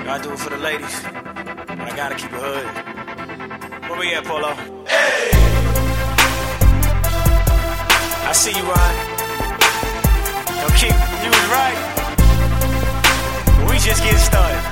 Gotta do it for the ladies, but I gotta keep it hood. Where we at, Polo? Hey! I see you, Ron. Yo, keep, you was right. But we just getting started.